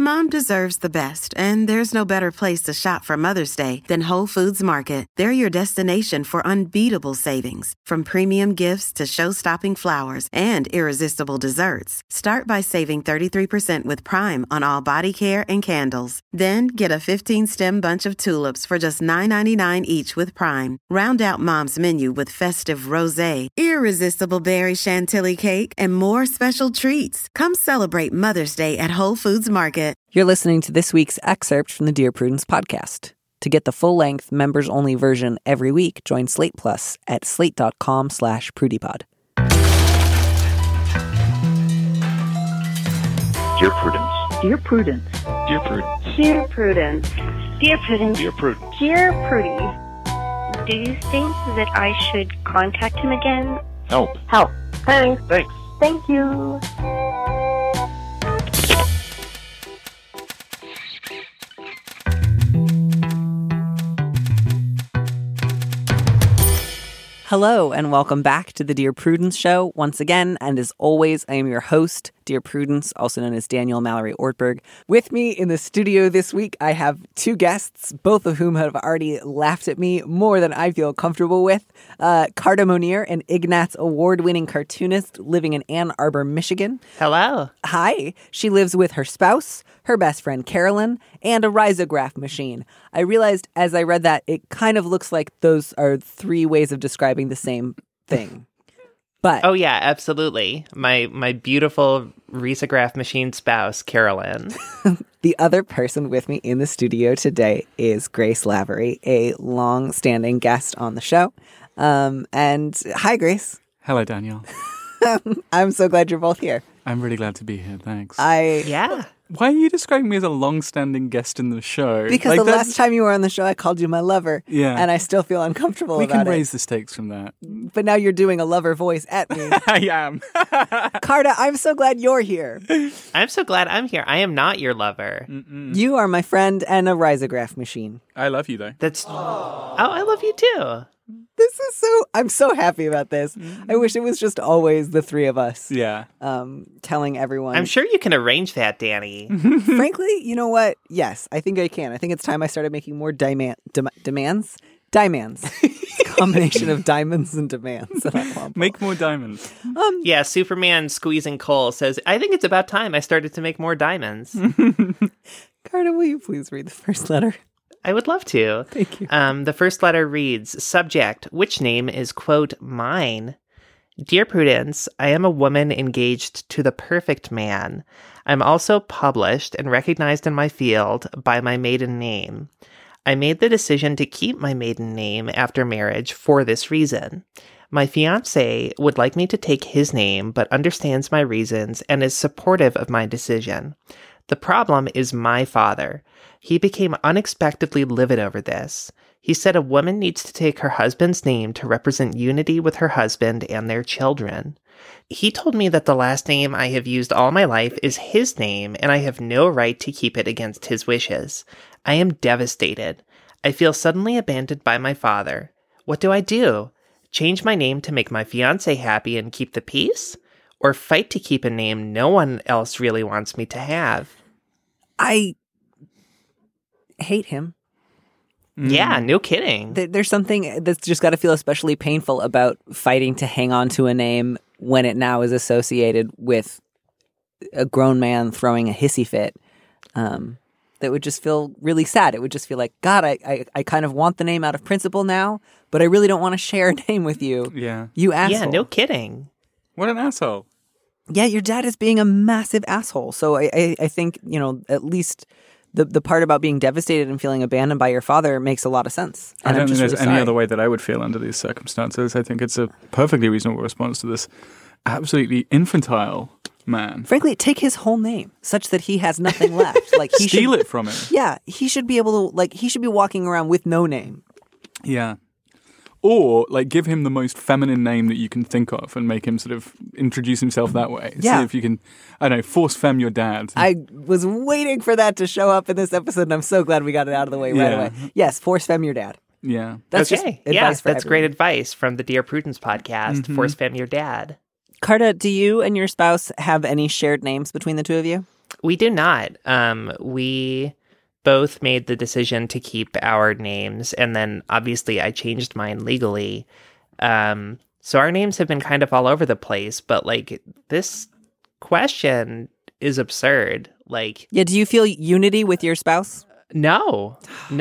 Mom deserves the best, and there's no better place to shop for Mother's Day than Whole Foods Market. They're your destination for unbeatable savings, from premium gifts to show-stopping flowers and irresistible desserts. Start by saving 33% with Prime on all body care and candles. Then get a 15-stem bunch of tulips for just $9.99 each with Prime. Round out Mom's menu with festive rosé, irresistible berry chantilly cake, and more special treats. Come celebrate Mother's Day at Whole Foods Market. You're listening to this week's excerpt from the Dear Prudence podcast. To get the full-length, members-only version every week, join Slate Plus at slate.com/prudypod. Dear Prudence. Dear Prudence. Dear Prudence. Dear Prudence. Dear Prudence. Dear Prudence. Dear Prudy. Do you think that I should contact him again? Help. Help. Thanks. Thanks. Thank you. Hello, and welcome back to the Dear Prudence Show once again. And as always, I am your host, Dear Prudence, also known as Daniel Mallory Ortberg. With me in the studio this week, I have two guests, both of whom have already laughed at me more than I feel comfortable with. Carta Monir, an Ignatz Award-winning cartoonist living in Ann Arbor, Michigan. Hello. Hi. She lives with her spouse, her best friend Carolyn, and a risograph machine. I realized as I read that it kind of looks like those are three ways of describing the same thing. But oh yeah, absolutely. My beautiful risograph machine spouse, Carolyn. The other person with me in the studio today is Grace Lavery, a long-standing guest on the show. And hi, Grace. Hello, Daniel. I'm so glad you're both here. I'm really glad to be here. Thanks. Yeah. Why are you describing me as a long-standing guest in the show? Because the last time you were on the show, I called you my lover. Yeah. And I still feel uncomfortable we about it. can raise the stakes from that. But now you're doing a lover voice at me. I am. Carta, I'm so glad you're here. I'm so glad I'm here. I am not your lover. Mm-mm. You are my friend and a risograph machine. I love you, though. That's... Oh, I love you too. This is I'm so happy about this. I wish it was just always the three of us. Yeah. Telling everyone. I'm sure you can arrange that, Danny. Frankly, you know what? Yes, I think I can. I think it's time I started making more demands. It's a combination of diamonds and demands. Make more diamonds. Yeah, Superman squeezing coal says, I think it's about time I started to make more diamonds. Carta, will you please read the first letter? I would love to. Thank you. The first letter reads, subject, which name is, quote, mine? Dear Prudence, I am a woman engaged to the perfect man. I'm also published and recognized in my field by my maiden name. I made the decision to keep my maiden name after marriage for this reason. My fiancé would like me to take his name, but understands my reasons and is supportive of my decision. The problem is my father. He became unexpectedly livid over this. He said a woman needs to take her husband's name to represent unity with her husband and their children. He told me that the last name I have used all my life is his name, and I have no right to keep it against his wishes. I am devastated. I feel suddenly abandoned by my father. What do I do? Change my name to make my fiancé happy and keep the peace? Or fight to keep a name no one else really wants me to have? I hate him. Yeah, no kidding. There's something that's just got to feel especially painful about fighting to hang on to a name when it now is associated with a grown man throwing a hissy fit. That would just feel really sad. It would just feel like, God, I kind of want the name out of principle now, but I really don't want to share a name with you. Yeah. You asshole. Yeah, no kidding. What an asshole. Yeah, your dad is being a massive asshole. So I think, at least the part about being devastated and feeling abandoned by your father makes a lot of sense. I don't think there's any other way that I would feel under these circumstances. I think it's a perfectly reasonable response to this absolutely infantile man. Frankly, take his whole name such that he has nothing left. Like he Steal it from him. Yeah, he should be able to, he should be walking around with no name. Yeah. Or, give him the most feminine name that you can think of and make him sort of introduce himself that way. Yeah. See if you can, force femme your dad. I was waiting for that to show up in this episode, and I'm so glad we got it out of the way right away. Yes, force femme your dad. Yeah. That's okay. Just advice for that's everyone. great advice from the Dear Prudence podcast. Mm-hmm. Force femme your dad. Carta, do you and your spouse have any shared names between the two of you? We do not. We both made the decision to keep our names, and then obviously I changed mine legally. So our names have been kind of all over the place, but like this question is absurd. Like, Yeah, do you feel unity with your spouse? no,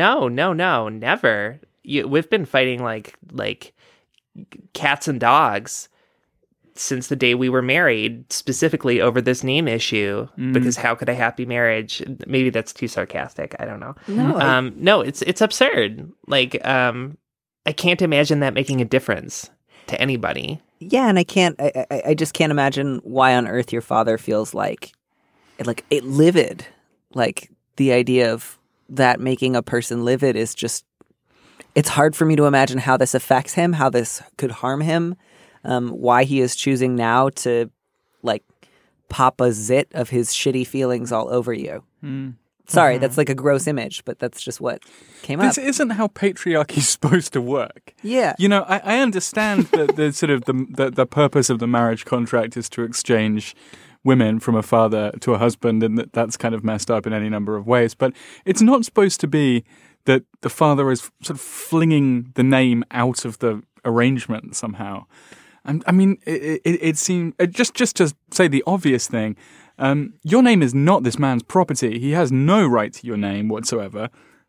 never. We've been fighting like cats and dogs since the day we were married, specifically over this name issue, because how could a happy marriage, maybe that's too sarcastic, I don't know. No, it's absurd. Like, I can't imagine that making a difference to anybody. Yeah, and I just can't imagine why on earth your father feels like it livid. Like the idea of that making a person livid is just, it's hard for me to imagine how this affects him, how this could harm him, why he is choosing now to like pop a zit of his shitty feelings all over you. Sorry, that's like a gross image, but that's just what came up. This isn't how patriarchy's supposed to work. Yeah. You know, I understand that the sort of the purpose of the marriage contract is to exchange women from a father to a husband, and that's kind of messed up in any number of ways. But it's not supposed to be that the father is sort of flinging the name out of the arrangement somehow. I mean, it seemed, just to say the obvious thing, your name is not this man's property. He has no right to your name whatsoever.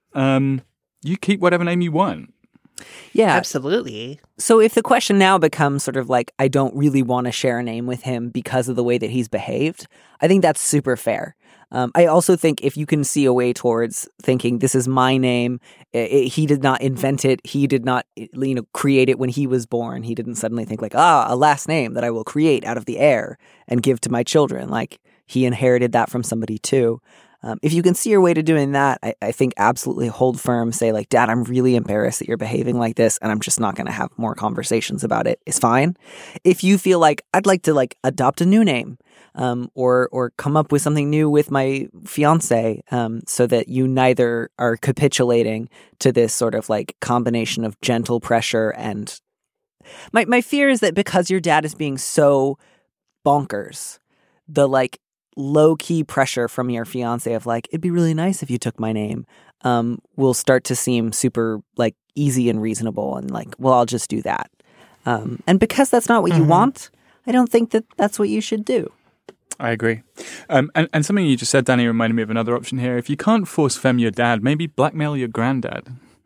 You keep whatever name you want. Yeah. Absolutely. So if the question now becomes sort of like, I don't really want to share a name with him because of the way that he's behaved, I think that's super fair. I also think if you can see a way towards thinking this is my name, he did not invent it. He did not, create it when he was born. He didn't suddenly think like, a last name that I will create out of the air and give to my children. Like he inherited that from somebody too. If you can see your way to doing that, I think absolutely hold firm. Say like, Dad, I'm really embarrassed that you're behaving like this, and I'm just not going to have more conversations about it. It's fine. If you feel like I'd like to like adopt a new name, or come up with something new with my fiance, so that you neither are capitulating to this sort of like combination of gentle pressure and my fear is that because your dad is being so bonkers, the like low key pressure from your fiance of like, it'd be really nice if you took my name, will start to seem super like easy and reasonable and like, well, I'll just do that. And because that's not what you want, I don't think that that's what you should do. I agree. And something you just said, Danny, reminded me of another option here. If you can't force femme your dad, maybe blackmail your granddad.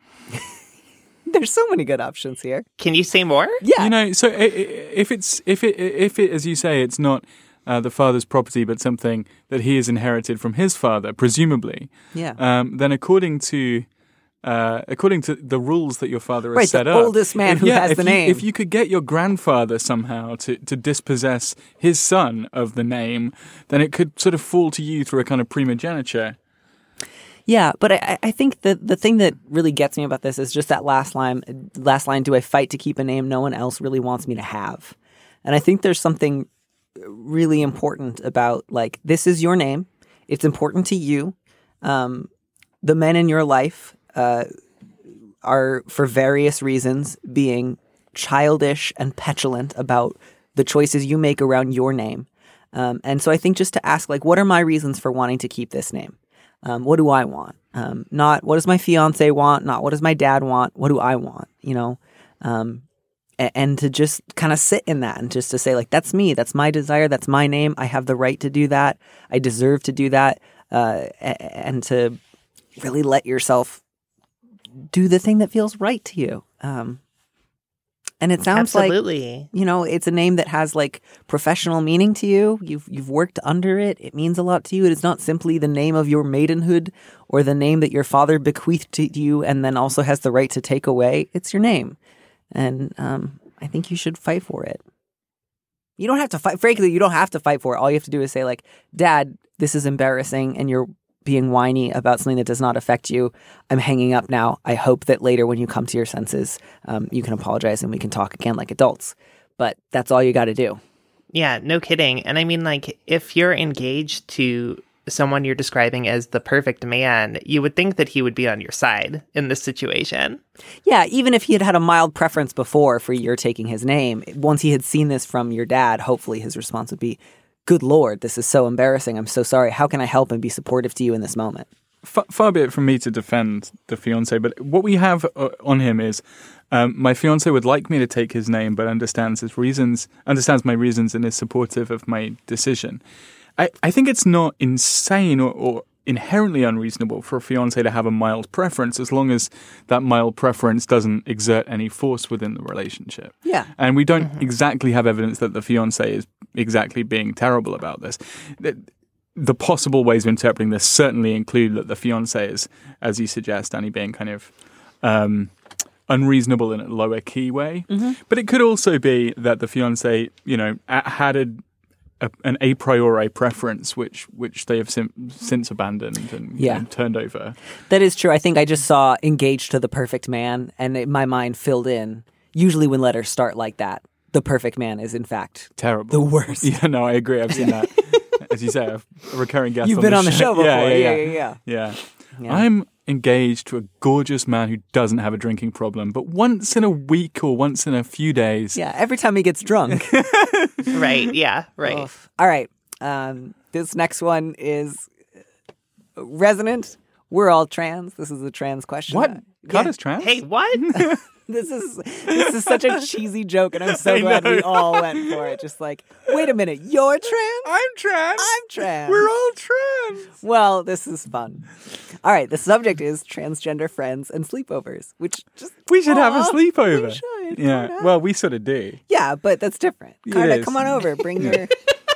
There's so many good options here. Can you say more? Yeah. You know, so if it, as you say, it's not the father's property, but something that he has inherited from his father, presumably. Yeah. Then according to the rules that your father has set the up, oldest man who has the name. If you could get your grandfather somehow to dispossess his son of the name, then it could sort of fall to you through a kind of primogeniture. Yeah, but I think the thing that really gets me about this is just that last line, do I fight to keep a name no one else really wants me to have? And I think there's something really important about, like, this is your name. It's important to you. The men in your life are, for various reasons, being childish and petulant about the choices you make around your name. And so I think just to ask, like, what are my reasons for wanting to keep this name? What do I want? Not what does my fiance want? Not what does my dad want? What do I want? You know? And to just kind of sit in that and just to say, like, that's me. That's my desire. That's my name. I have the right to do that. I deserve to do that. And to really let yourself do the thing that feels right to you. And it sounds Absolutely. like, you know, it's a name that has like professional meaning to you. You've worked under it. It means a lot to you. It is not simply the name of your maidenhood or the name that your father bequeathed to you and then also has the right to take away. It's your name. And I think you should fight for it. You don't have to fight. Frankly, you don't have to fight for it. All you have to do is say, like, Dad, this is embarrassing and you're being whiny about something that does not affect you. I'm hanging up now. I hope that later when you come to your senses, you can apologize and we can talk again like adults. But that's all you got to do. Yeah, no kidding. And I mean, like, if you're engaged to someone you're describing as the perfect man, you would think that he would be on your side in this situation. Yeah, even if he had had a mild preference before for your taking his name, once he had seen this from your dad, hopefully his response would be, good Lord, this is so embarrassing. I'm so sorry. How can I help and be supportive to you in this moment? Far be it from me to defend the fiancé, but what we have on him is my fiancé would like me to take his name, but understands my reasons, and is supportive of my decision. I think it's not insane or inherently unreasonable for a fiancé to have a mild preference, as long as that mild preference doesn't exert any force within the relationship. Yeah. And we don't exactly have evidence that the fiancé is exactly being terrible about this. The possible ways of interpreting this certainly include that the fiancé is, as you suggest, Danny, being kind of unreasonable in a lower key way. Mm-hmm. But it could also be that the fiancé, had an a priori preference, which they have since abandoned and turned over. That is true. I think I just saw engaged to the perfect man, and my mind filled in. Usually when letters start like that, the perfect man is in fact terrible. The worst. Yeah, no, I agree. I've seen that. As you say, a recurring guest. You've been on the show before. Yeah. I'm engaged to a gorgeous man who doesn't have a drinking problem, but once in a week or once in a few days. Yeah, every time he gets drunk. Right, yeah, right. Oof. All right. This next one is resonant. We're all trans. This is a trans question. What? Carter's trans? Hey, what? This is such a cheesy joke, and I'm so glad we all went for it. Just like, wait a minute, you're trans? I'm trans. I'm trans. We're all trans. Well, this is fun. All right, the subject is transgender friends and sleepovers, which just... We should have a sleepover. We should. Yeah, well, we sort of do. Yeah, but that's different. Carter, come on over. Bring your...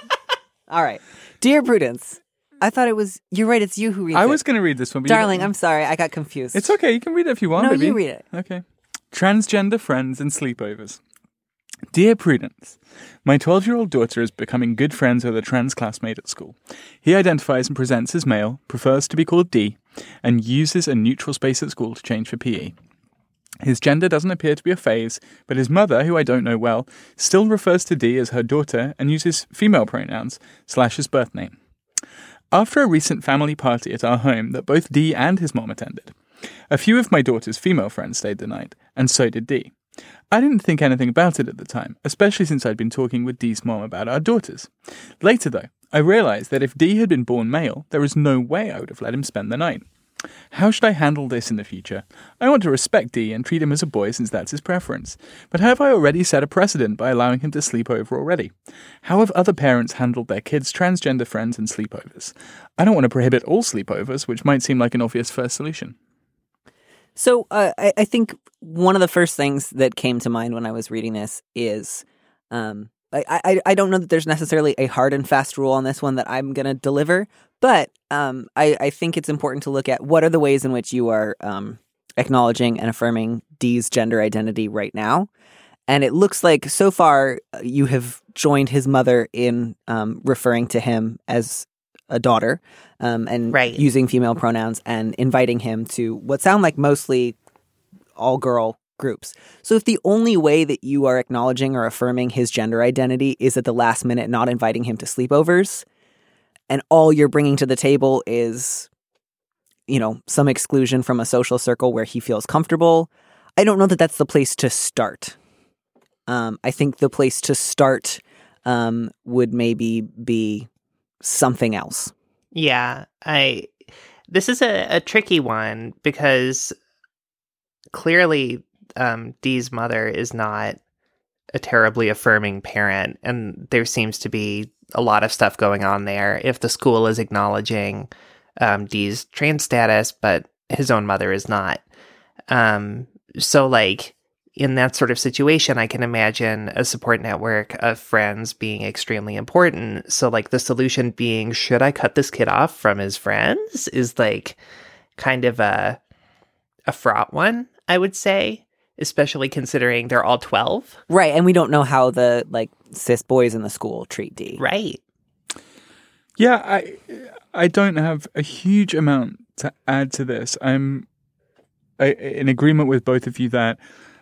All right. Dear Prudence, I thought it was... You're right, it's you who reads it. I was going to read this one. But Darling, I'm sorry. I got confused. It's okay. You can read it if you want, No, baby. you read it. Okay. Transgender friends and sleepovers. Dear Prudence, my 12-year-old daughter is becoming good friends with a trans classmate at school. He identifies and presents as male, prefers to be called D, and uses a neutral space at school to change for PE. His gender doesn't appear to be a phase, but his mother, who I don't know well, still refers to D as her daughter and uses female pronouns / his birth name. After a recent family party at our home that both D and his mom attended, a few of my daughter's female friends stayed the night, and so did D. I didn't think anything about it at the time, especially since I'd been talking with D's mom about our daughters. Later, though, I realised that if D had been born male, there is no way I would have let him spend the night. How should I handle this in the future? I want to respect D and treat him as a boy since that's his preference. But have I already set a precedent by allowing him to sleep over already? How have other parents handled their kids' transgender friends and sleepovers? I don't want to prohibit all sleepovers, which might seem like an obvious first solution. So I think one of the first things that came to mind when I was reading this is I don't know that there's necessarily a hard and fast rule on this one that I'm going to deliver, but I think it's important to look at what are the ways in which you are acknowledging and affirming D's gender identity right now. And it looks like so far you have joined his mother in referring to him as a daughter and using female pronouns and inviting him to what sound like mostly all-girl groups. So if the only way that you are acknowledging or affirming his gender identity is at the last minute not inviting him to sleepovers, and all you're bringing to the table is, some exclusion from a social circle where he feels comfortable, I don't know that that's the place to start. I think the place to start would maybe be something else. Yeah, this is a tricky one because clearly Dee's mother is not a terribly affirming parent, and there seems to be a lot of stuff going on there if the school is acknowledging Dee's trans status, but his own mother is not. So, in that sort of situation, I can imagine a support network of friends being extremely important. So, the solution being, should I cut this kid off from his friends is, kind of a fraught one, I would say, especially considering they're all 12. Right, and we don't know how the, cis boys in the school treat D. Right. Yeah, I don't have a huge amount to add to this. I'm in agreement with both of you that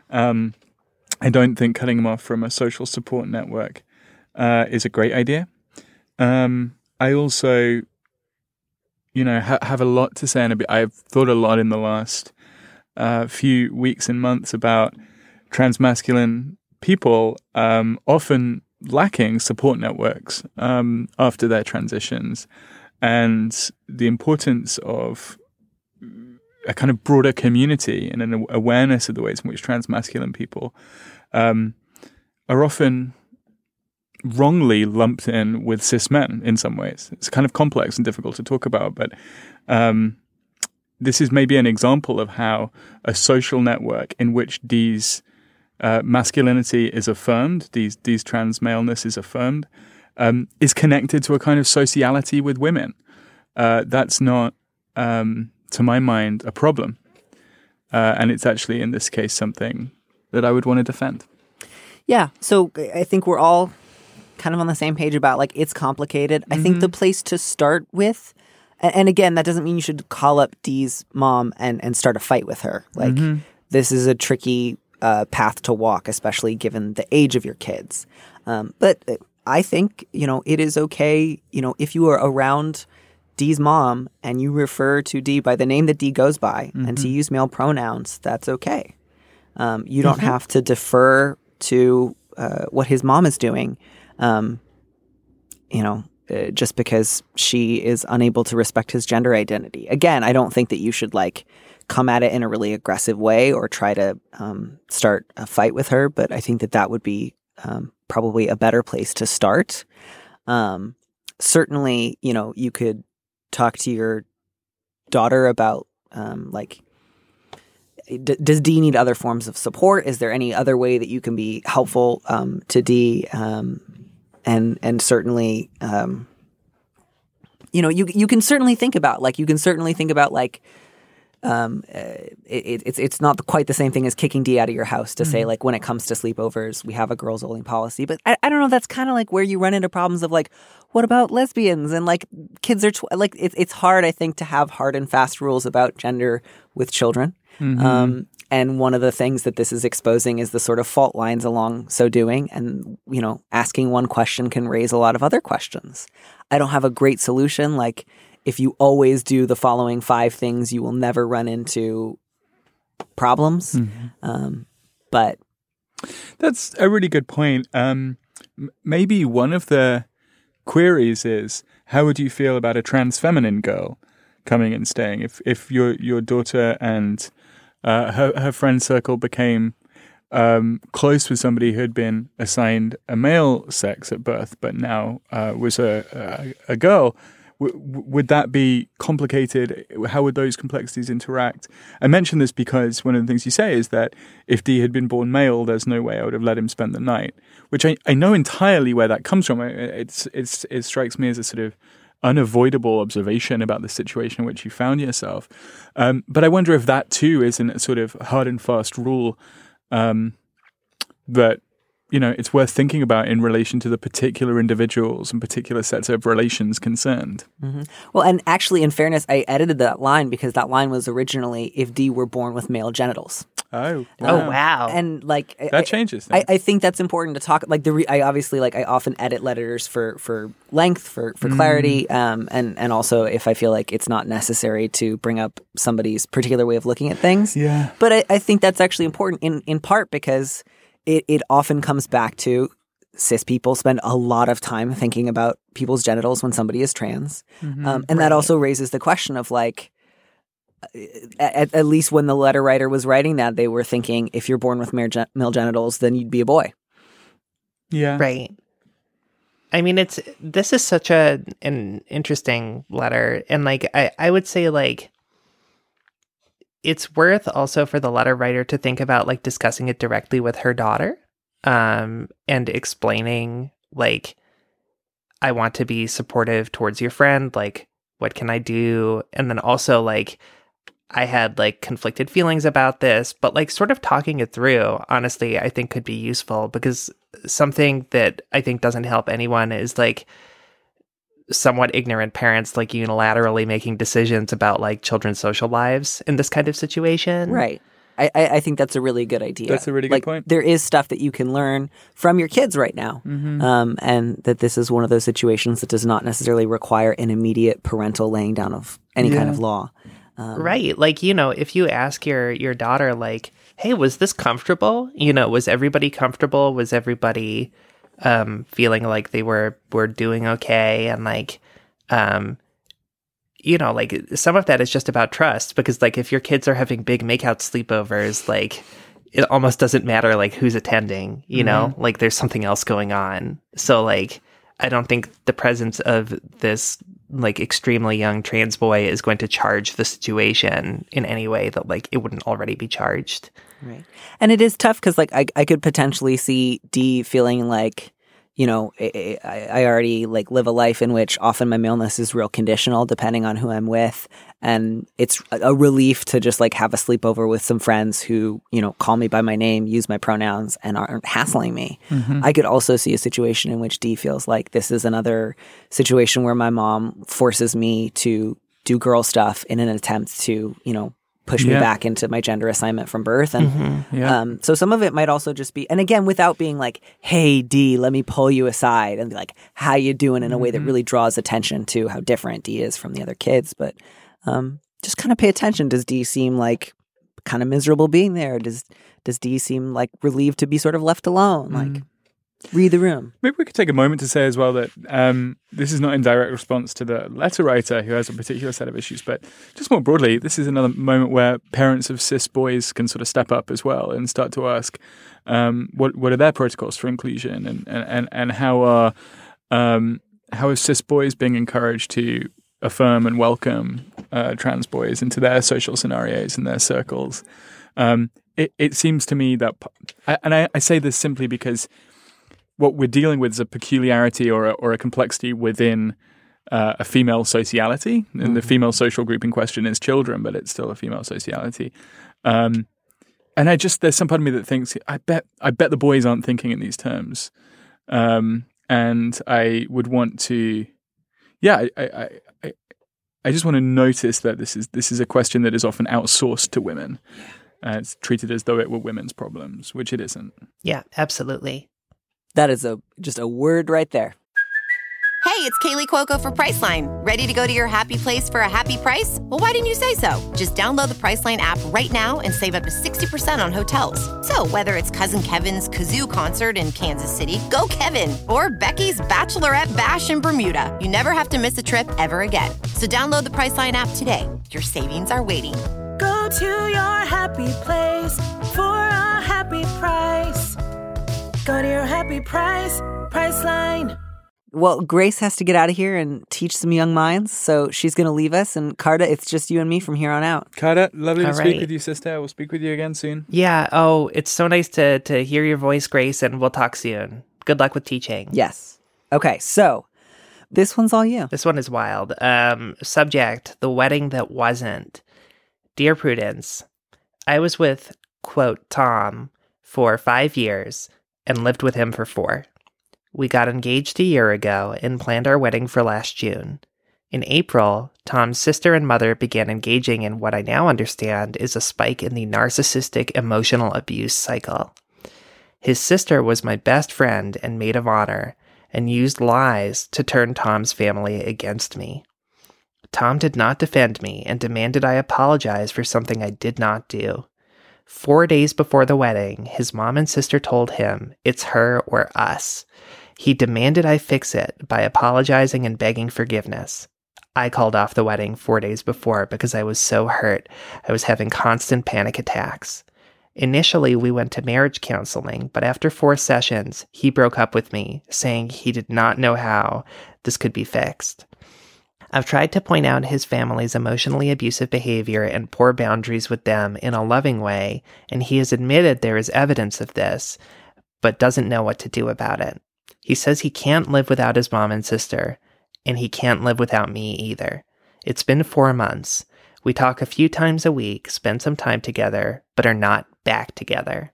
I don't think cutting him off from a social support network is a great idea. I also, have a lot to say, and I've thought a lot in the last few weeks and months about transmasculine people often lacking support networks after their transitions, and the importance of a kind of broader community and an awareness of the ways in which transmasculine people are often wrongly lumped in with cis men in some ways. It's kind of complex and difficult to talk about, but this is maybe an example of how a social network in which Dee's masculinity is affirmed, Dee's trans maleness is affirmed, is connected to a kind of sociality with women. That's not, to my mind, a problem. And it's actually, in this case, something that I would want to defend. Yeah. So I think we're all kind of on the same page about, like, it's complicated. I think the place to start with, and again, that doesn't mean you should call up Dee's mom and start a fight with her. Like, this is a tricky path to walk, especially given the age of your kids. But I think, it is okay, if you are around Dee's mom and you refer to Dee by the name that Dee goes by and to use male pronouns, that's okay. You don't have to defer to what his mom is doing, just because she is unable to respect his gender identity. Again, I don't think that you should, like, come at it in a really aggressive way or try to start a fight with her, but I think that would be probably a better place to start. Certainly, you could talk to your daughter about, does Dee need other forms of support? Is there any other way that you can be helpful to Dee? And certainly, you can certainly think about, it's not quite the same thing as kicking Dee out of your house to say, like, when it comes to sleepovers, we have a girls only policy. But I don't know. That's kind of like where you run into problems of, like, what about lesbians? And, like, kids are it's hard, I think, to have hard and fast rules about gender with children. And one of the things that this is exposing is the sort of fault lines along so doing. And, asking one question can raise a lot of other questions. I don't have a great solution. Like, if you always do the following 5 things, you will never run into problems. But that's a really good point. Maybe one of the queries is, how would you feel about a trans feminine girl coming and staying? If your daughter and her friend circle became close with somebody who had been assigned a male sex at birth, but now was a girl, would that be complicated? How would those complexities interact? I mention this because one of the things you say is that if Dee had been born male, there's no way I would have let him spend the night, which I know entirely where that comes from. It strikes me as a sort of unavoidable observation about the situation in which you found yourself. But I wonder if that too isn't a sort of hard and fast rule that, it's worth thinking about in relation to the particular individuals and particular sets of relations concerned. Well, and actually, in fairness, I edited that line because that line was originally, if Dee were born with male genitals. Oh, wow. And, like, that changes things. I think that's important to talk. Like, I obviously, like, I often edit letters for length, for clarity, and also if I feel like it's not necessary to bring up somebody's particular way of looking at things. Yeah. But I think that's actually important in part because it often comes back to cis people spend a lot of time thinking about people's genitals when somebody is trans, and that also raises the question of, like, at least when the letter writer was writing that, they were thinking, if you're born with male genitals, then you'd be a boy. Yeah. Right. I mean, this is such an interesting letter. And, like, I would say, like, it's worth also for the letter writer to think about, like, discussing it directly with her daughter, and explaining, like, I want to be supportive towards your friend. Like, what can I do? And then also, like, I had, like, conflicted feelings about this, but, like, sort of talking it through, honestly, I think could be useful, because something that I think doesn't help anyone is, like, somewhat ignorant parents, like, unilaterally making decisions about, like, children's social lives in this kind of situation. Right. I think that's a really good idea. That's a really good point. There is stuff that you can learn from your kids right now, and that this is one of those situations that does not necessarily require an immediate parental laying down of any kind of law. Right. Like, if you ask your daughter, like, hey, was this comfortable? Was everybody comfortable? Was everybody feeling like they were doing okay, and like, you know, like some of that is just about trust, because like if your kids are having big makeout sleepovers, like it almost doesn't matter like who's attending, you know, like there's something else going on. So like, I don't think the presence of this like extremely young trans boy is going to charge the situation in any way that like it wouldn't already be charged. Right. And it is tough because like I could potentially see Dee feeling like, you know, I already like live a life in which often my maleness is real conditional depending on who I'm with. And it's a relief to just like have a sleepover with some friends who, you know, call me by my name, use my pronouns, and aren't hassling me. I could also see a situation in which Dee feels like this is another situation where my mom forces me to do girl stuff in an attempt to, you know, push me back into my gender assignment from birth. And so some of it might also just be, and again, without being like, hey, Dee, let me pull you aside and be like, how you doing, in a way that really draws attention to how different Dee is from the other kids. But just kind of pay attention. Does Dee seem like kind of miserable being there? Does Dee seem like relieved to be sort of left alone? Like, read the room. Maybe we could take a moment to say as well that this is not in direct response to the letter writer who has a particular set of issues, but just more broadly, this is another moment where parents of cis boys can sort of step up as well and start to ask what are their protocols for inclusion, and how are cis boys being encouraged to affirm and welcome trans boys into their social scenarios and their circles. It seems to me that, and I say this simply because what we're dealing with is a peculiarity or a complexity within a female sociality. And the female social group in question is children, but it's still a female sociality. And there's some part of me that thinks, I bet the boys aren't thinking in these terms. And I would want to, I just want to notice that this is a question that is often outsourced to women. It's treated as though it were women's problems, which it isn't. Yeah, absolutely. That is just a word right there. Hey, it's Kaylee Cuoco for Priceline. Ready to go to your happy place for a happy price? Well, why didn't you say so? Just download the Priceline app right now and save up to 60% on hotels. So whether it's Cousin Kevin's Kazoo Concert in Kansas City, go Kevin, or Becky's Bachelorette Bash in Bermuda, you never have to miss a trip ever again. So download the Priceline app today. Your savings are waiting. Go to your happy place for a happy price. Go to your happy price, Priceline. Well, Grace has to get out of here and teach some young minds, so she's going to leave us. And Carta, it's just you and me from here on out. Carta, lovely to All speak right. with you, sister. We'll speak with you again soon. Yeah. Oh, it's so nice to hear your voice, Grace, and we'll talk soon. Good luck with teaching. Yes. Okay, so this one's all you. This one is wild. Subject, the wedding that wasn't. Dear Prudence, I was with, quote, Tom for 5 years and lived with him for 4. We got engaged a year ago and planned our wedding for last June. In April, Tom's sister and mother began engaging in what I now understand is a spike in the narcissistic emotional abuse cycle. His sister was my best friend and maid of honor and used lies to turn Tom's family against me. Tom did not defend me and demanded I apologize for something I did not do. 4 days before the wedding, his mom and sister told him, it's her or us. He demanded I fix it by apologizing and begging forgiveness. I called off the wedding 4 days before because I was so hurt. I was having constant panic attacks. Initially, we went to marriage counseling, but after 4 sessions, he broke up with me, saying he did not know how this could be fixed. I've tried to point out his family's emotionally abusive behavior and poor boundaries with them in a loving way, and he has admitted there is evidence of this, but doesn't know what to do about it. He says he can't live without his mom and sister, and he can't live without me either. It's been 4 months. We talk a few times a week, spend some time together, but are not back together.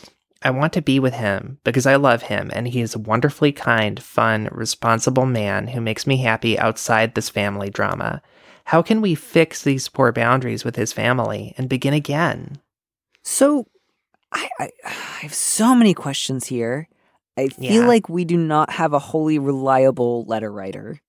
I want to be with him because I love him, and he is a wonderfully kind, fun, responsible man who makes me happy outside this family drama. How can we fix these poor boundaries with his family and begin again? So I have so many questions here. I feel like we do not have a wholly reliable letter writer,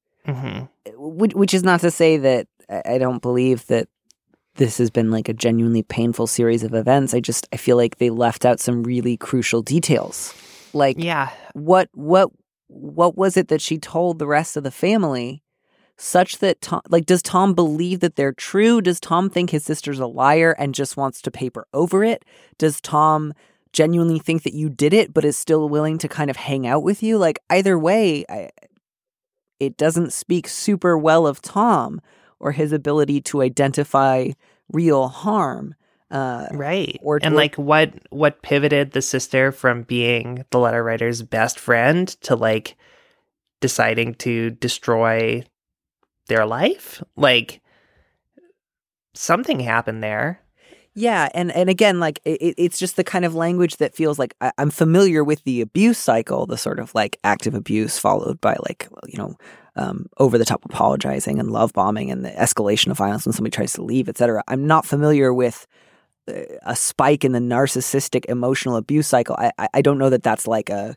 which is not to say that I don't believe that this has been like a genuinely painful series of events. I feel like they left out some really crucial details. Like, Yeah. what was it that she told the rest of the family such that Tom, like, does Tom believe that they're true? Does Tom think his sister's a liar and just wants to paper over it? Does Tom genuinely think that you did it but is still willing to kind of hang out with you? Like, either way, it doesn't speak super well of Tom or his ability to identify real harm. Right. And like what pivoted the sister from being the letter writer's best friend to like deciding to destroy their life? Like something happened there. Yeah, and again, like it's just the kind of language that feels like I'm familiar with the abuse cycle, the sort of like active abuse followed by like, over the top apologizing and love bombing and the escalation of violence when somebody tries to leave, etc. I'm not familiar with a spike in the narcissistic emotional abuse cycle. I don't know that that's like an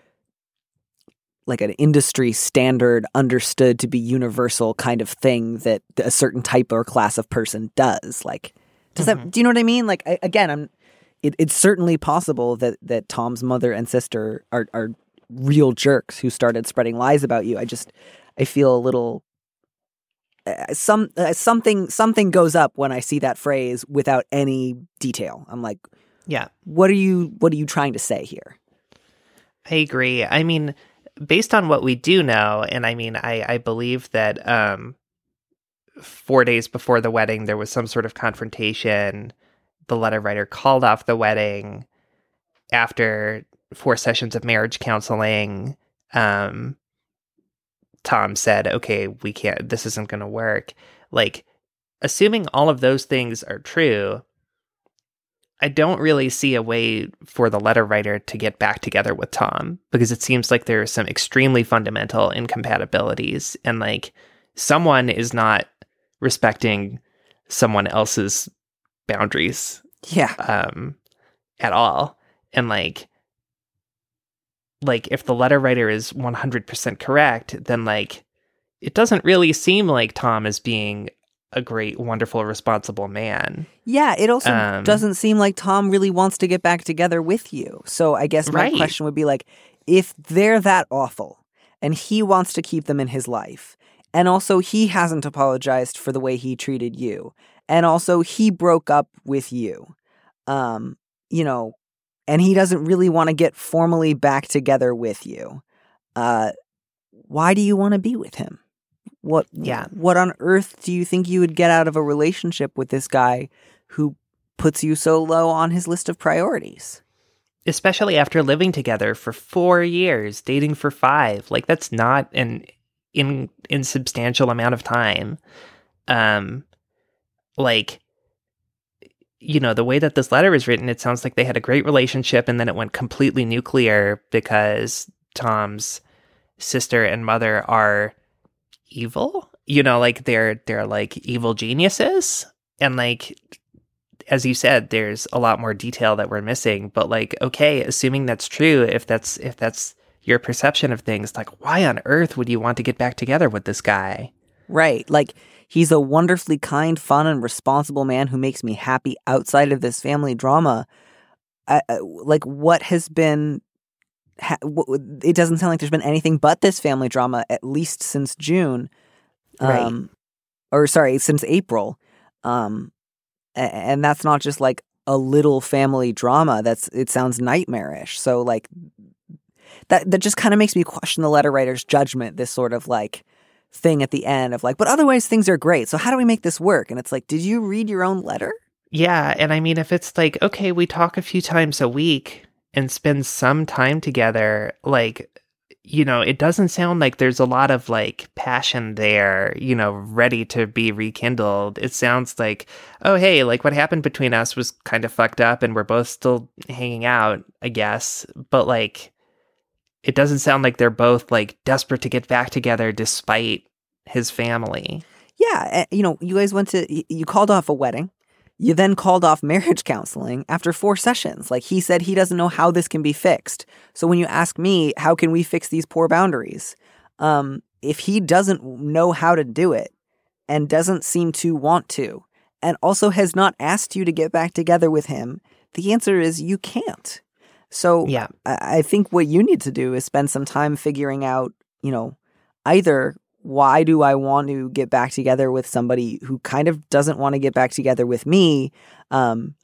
industry standard understood to be universal kind of thing that a certain type or class of person does. Like, does that, do you know what I mean? Like, it's certainly possible that Tom's mother and sister are real jerks who started spreading lies about you. I feel a little, something goes up when I see that phrase without any detail. I'm like, yeah, what are you trying to say here? I agree. I mean, based on what we do know, and I mean, I believe that 4 days before the wedding, there was some sort of confrontation. The letter writer called off the wedding after 4 sessions of marriage counseling. Tom said, okay, we can't, this isn't going to work. Like, assuming all of those things are true, I don't really see a way for the letter writer to get back together with Tom, because it seems like there are some extremely fundamental incompatibilities, and like someone is not respecting someone else's boundaries. Yeah. At all. And like if the letter writer is 100% correct, then like it doesn't really seem like Tom is being a great, wonderful, responsible man. Yeah, it also doesn't seem like Tom really wants to get back together with you. So I guess my question would be like, if they're that awful and he wants to keep them in his life, and also he hasn't apologized for the way he treated you, and also he broke up with you, and he doesn't really want to get formally back together with you, why do you want to be with him? What on earth do you think you would get out of a relationship with this guy who puts you so low on his list of priorities? Especially after living together for 4 years, dating for 5. Like, that's not an insubstantial amount of time. The way that this letter is written, it sounds like they had a great relationship and then it went completely nuclear because Tom's sister and mother are evil. Like they're like evil geniuses. And like, as you said, there's a lot more detail that we're missing. But like, okay, assuming that's true, if that's your perception of things, like, why on earth would you want to get back together with this guy? Right. Like, he's a wonderfully kind, fun, and responsible man who makes me happy outside of this family drama. What has been... it doesn't sound like there's been anything but this family drama, at least since June. Since April. And that's not just like a little family drama. It sounds nightmarish. So like that just kind of makes me question the letter writer's judgment, this sort of like thing at the end of like, but otherwise things are great. So how do we make this work? And it's like, did you read your own letter? Yeah. And I mean, if it's like, okay, we talk a few times a week and spend some time together, like, it doesn't sound like there's a lot of like passion there, ready to be rekindled. It sounds like, oh, hey, like what happened between us was kind of fucked up and we're both still hanging out, I guess. But like, it doesn't sound like they're both like desperate to get back together despite his family. Yeah. You guys you called off a wedding. You then called off marriage counseling after 4 sessions. Like, he said he doesn't know how this can be fixed. So when you ask me, how can we fix these poor boundaries? If he doesn't know how to do it and doesn't seem to want to, and also has not asked you to get back together with him, the answer is you can't. So Yeah. I think what you need to do is spend some time figuring out, either why do I want to get back together with somebody who kind of doesn't want to get back together with me, and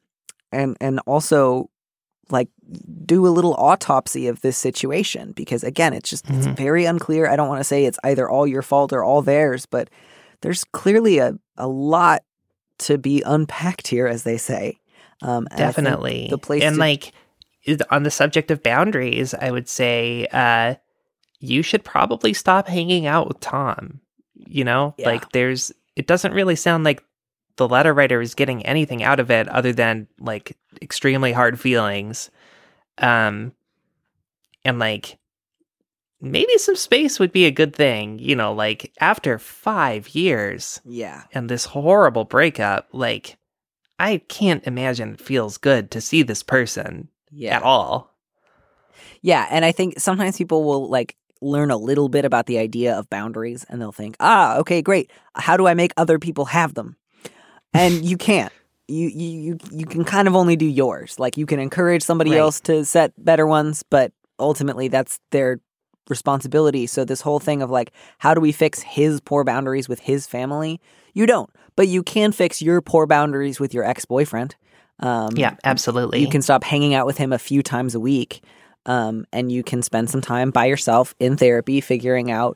also like do a little autopsy of this situation, because again, it's very unclear. I don't want to say it's either all your fault or all theirs, but there's clearly a lot to be unpacked here, as they say. Definitely. The place and on the subject of boundaries, I would say you should probably stop hanging out with Tom. Like it doesn't really sound like the letter writer is getting anything out of it other than like extremely hard feelings. And like maybe some space would be a good thing, like after 5 years. Yeah. And this horrible breakup, like I can't imagine it feels good to see this person at all. Yeah, and I think sometimes people will like learn a little bit about the idea of boundaries and they'll think, okay, great. How do I make other people have them? And you can't. You can kind of only do yours. Like you can encourage somebody else to set better ones, but ultimately that's their responsibility. So this whole thing of like, how do we fix his poor boundaries with his family? You don't. But you can fix your poor boundaries with your ex-boyfriend. Yeah, absolutely. You can stop hanging out with him a few times a week, and you can spend some time by yourself in therapy figuring out,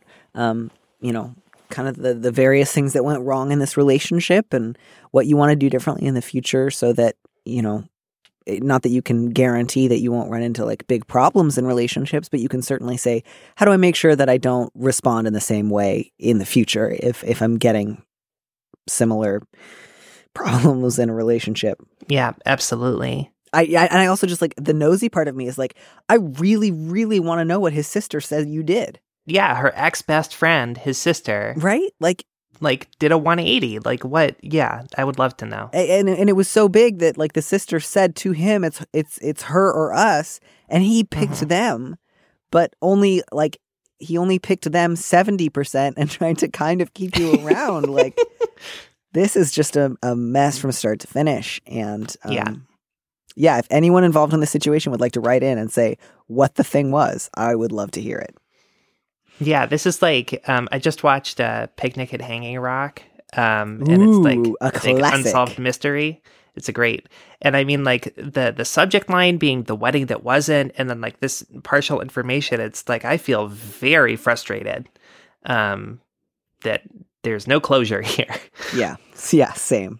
kind of the various things that went wrong in this relationship and what you want to do differently in the future so that, not that you can guarantee that you won't run into like big problems in relationships, but you can certainly say, how do I make sure that I don't respond in the same way in the future if I'm getting similar problems in a relationship? Yeah, absolutely. I also just like the nosy part of me is like, I really, really want to know what his sister said you did. Yeah, her ex-best friend, his sister. Right? Like did a 180. Like what? Yeah, I would love to know. And it was so big that like the sister said to him, it's her or us, and he picked them, but only like he only picked them 70% and trying to kind of keep you around. Like this is just a mess from start to finish. And yeah, if anyone involved in this situation would like to write in and say what the thing was, I would love to hear it. Yeah, this is like, I just watched Picnic at Hanging Rock, and it's like a classic. Unsolved Mystery. It's a great, and I mean like the subject line being the wedding that wasn't, and then like this partial information, it's like I feel very frustrated that there's no closure here. Yeah, same.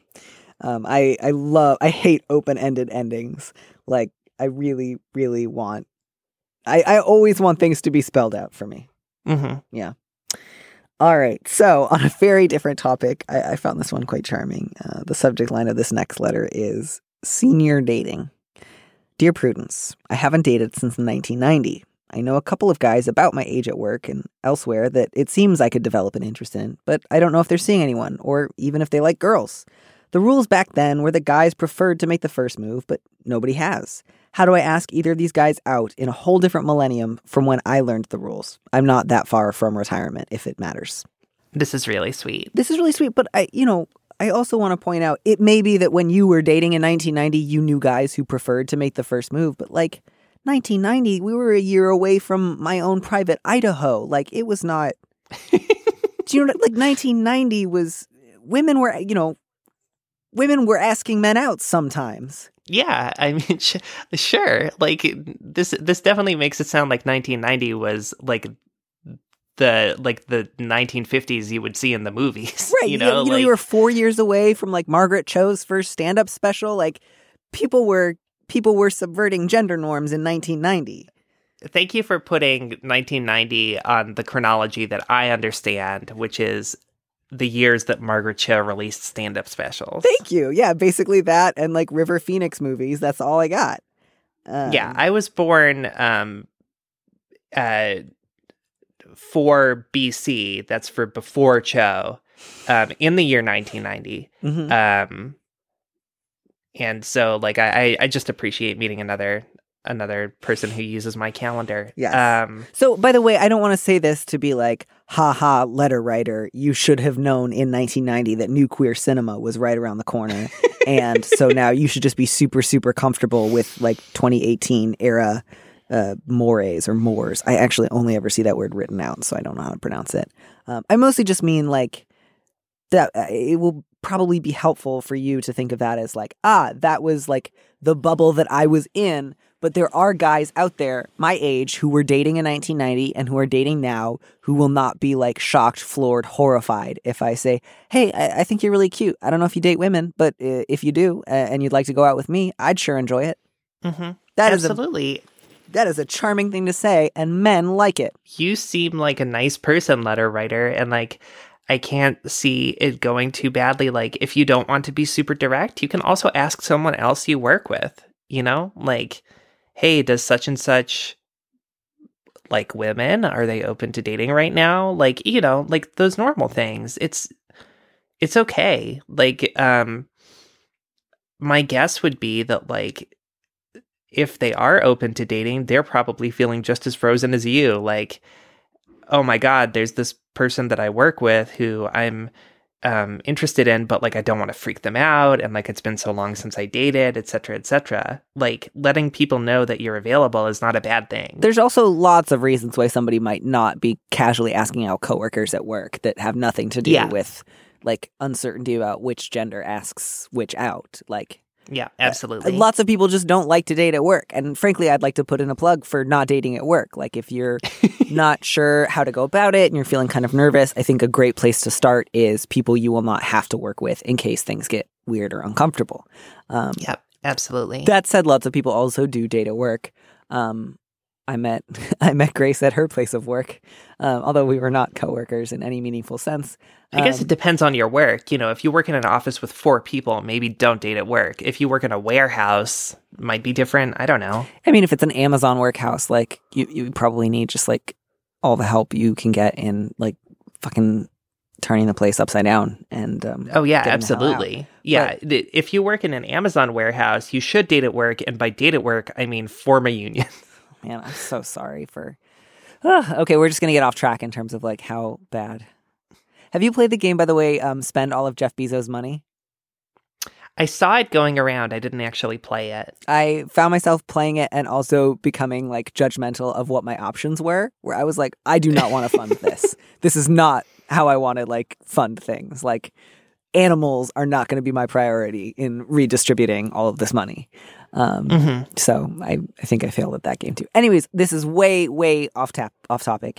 I hate open-ended endings. Like I really, really want, I always want things to be spelled out for me. Mm-hmm. Yeah. All right. So on a very different topic, I found this one quite charming. The subject line of this next letter is senior dating. Dear Prudence, I haven't dated since 1990. I know a couple of guys about my age at work and elsewhere that it seems I could develop an interest in, but I don't know if they're seeing anyone or even if they like girls. The rules back then were that guys preferred to make the first move, but nobody has. How do I ask either of these guys out in a whole different millennium from when I learned the rules? I'm not that far from retirement, if it matters. This is really sweet. But I also want to point out, it may be that when you were dating in 1990, you knew guys who preferred to make the first move, but like 1990, we were a year away from my own private Idaho. Like it was not, do you know, like 1990 was, women were asking men out sometimes. Yeah, I mean, sure. Like this definitely makes it sound like 1990 was like the 1950s you would see in the movies, right? You know, you were 4 years away from like Margaret Cho's first stand-up special. Like people were subverting gender norms in 1990. Thank you for putting 1990 on the chronology that I understand, which is the years that Margaret Cho released stand-up specials. Thank you. Yeah, basically that and like River Phoenix movies. That's all I got. Yeah, I was born 4 BC. That's for before Cho, in the year 1990. Mm-hmm. And so like I just appreciate meeting another another person who uses my calendar. Yes. So, by the way, I don't want to say this to be like, ha, letter writer, you should have known in 1990 that new queer cinema was right around the corner. And so now you should just be super, super comfortable with like 2018 era mores or mores. I actually only ever see that word written out, so I don't know how to pronounce it. I mostly just mean like that it will probably be helpful for you to think of that as like, that was like the bubble that I was in. But there are guys out there my age who were dating in 1990 and who are dating now who will not be like shocked, floored, horrified if I say, hey, I think you're really cute. I don't know if you date women, but if you do and you'd like to go out with me, I'd sure enjoy it. Mm-hmm. Absolutely. That is a charming thing to say, and men like it. You seem like a nice person, letter writer, and like I can't see it going too badly. Like if you don't want to be super direct, you can also ask someone else you work with, you know? Like, hey, does such and such like women? Are they open to dating right now? Like, you know, like those normal things. It's okay. Like, my guess would be that like if they are open to dating, they're probably feeling just as frozen as you. Like, oh my God, there's this person that I work with who I'm interested in, but like I don't want to freak them out, and like it's been so long since I dated, etc., etc. Like letting people know that you're available is not a bad thing. There's also lots of reasons why somebody might not be casually asking out coworkers at work that have nothing to do with like uncertainty about which gender asks which out. Like, yeah, absolutely. Lots of people just don't like to date at work. And frankly, I'd like to put in a plug for not dating at work. Like if you're not sure how to go about it and you're feeling kind of nervous, I think a great place to start is people you will not have to work with in case things get weird or uncomfortable. Yep, absolutely. That said, lots of people also do date at work. I met Grace at her place of work, although we were not coworkers in any meaningful sense. I guess it depends on your work. You know, if you work in an office with 4 people, maybe don't date at work. If you work in a warehouse, it might be different. I don't know. I mean, if it's an Amazon warehouse, like you probably need just like all the help you can get in like fucking turning the place upside down and oh yeah, absolutely. Yeah, but if you work in an Amazon warehouse, you should date at work, and by date at work, I mean form a union. Man, I'm so sorry for... okay, we're just going to get off track in terms of like how bad. Have you played the game, by the way, Spend All of Jeff Bezos' Money? I saw it going around. I didn't actually play it. I found myself playing it and also becoming like judgmental of what my options were, where I was like, I do not want to fund this. This is not how I want to like fund things. Like animals are not going to be my priority in redistributing all of this money. So I think I failed at that game too. Anyways, this is way off topic.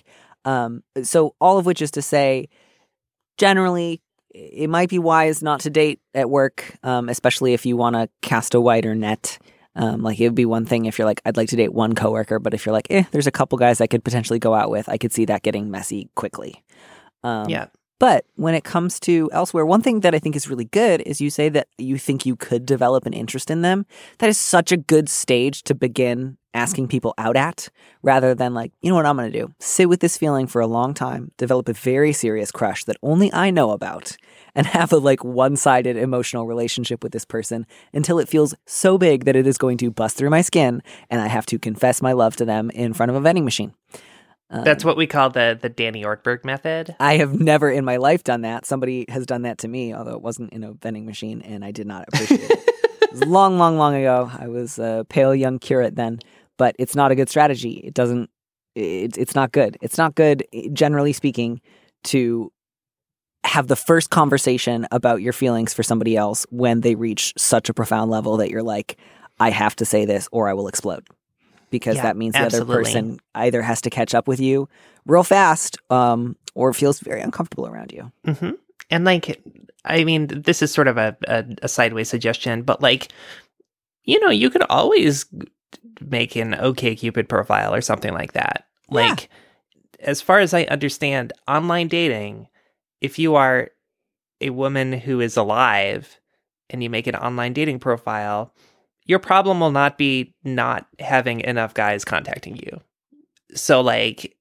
So all of which is to say, generally, it might be wise not to date at work, especially if you want to cast a wider net. Like it would be one thing if you're like, I'd like to date one coworker, but if you're like, there's a couple guys I could potentially go out with, I could see that getting messy quickly. Yeah. But when it comes to elsewhere, one thing that I think is really good is you say that you think you could develop an interest in them. That is such a good stage to begin asking people out at, rather than like, you know what I'm going to do? Sit with this feeling for a long time, develop a very serious crush that only I know about, and have a like one-sided emotional relationship with this person until it feels so big that it is going to bust through my skin and I have to confess my love to them in front of a vending machine. That's what we call the Danny Ortberg method. I have never in my life done that. Somebody has done that to me, although it wasn't in a vending machine, and I did not appreciate it. It was long ago. I was a pale young curate then, but it's not a good strategy. It's not good. It's not good, generally speaking, to have the first conversation about your feelings for somebody else when they reach such a profound level that you're like, I have to say this or I will explode. Because that means the other person either has to catch up with you real fast or feels very uncomfortable around you. Mm-hmm. And like, I mean, this is sort of a sideways suggestion, but like, you know, you could always make an OkCupid profile or something like that. Yeah. Like, as far as I understand, online dating, if you are a woman who is alive and you make an online dating profile, your problem will not be not having enough guys contacting you. So, like,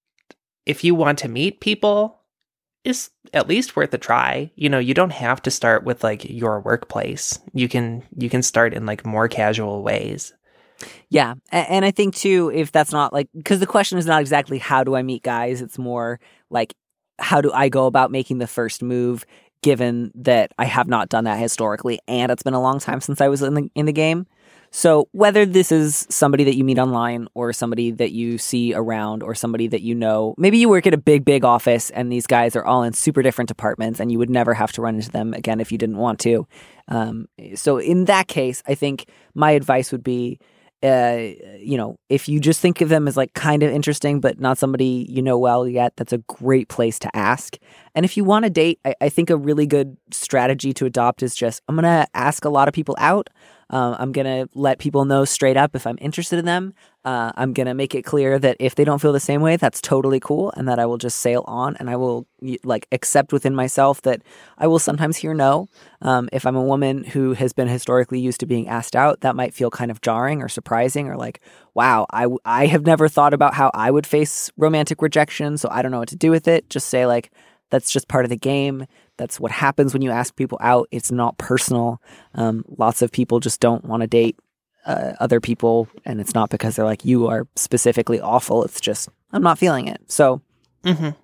if you want to meet people, it's at least worth a try. You know, you don't have to start with, like, your workplace. You can start in, like, more casual ways. Yeah. And I think, too, if that's not like, because the question is not exactly how do I meet guys? It's more like, how do I go about making the first move, given that I have not done that historically and it's been a long time since I was in the game. So whether this is somebody that you meet online or somebody that you see around or somebody that you know, maybe you work at a big office and these guys are all in super different departments and you would never have to run into them again if you didn't want to. So in that case, I think my advice would be, if you just think of them as like kind of interesting, but not somebody you know well yet, that's a great place to ask. And if you want to date, I think a really good strategy to adopt is just, I'm going to ask a lot of people out. I'm going to let people know straight up if I'm interested in them. I'm going to make it clear that if they don't feel the same way, that's totally cool. And that I will just sail on and I will accept within myself that I will sometimes hear no. If I'm a woman who has been historically used to being asked out, that might feel kind of jarring or surprising or like, wow, I have never thought about how I would face romantic rejection. So I don't know what to do with it. Just say like, that's just part of the game. That's what happens when you ask people out. It's not personal. Lots of people just don't want to date other people. And it's not because they're like, you are specifically awful. It's just, I'm not feeling it. So, I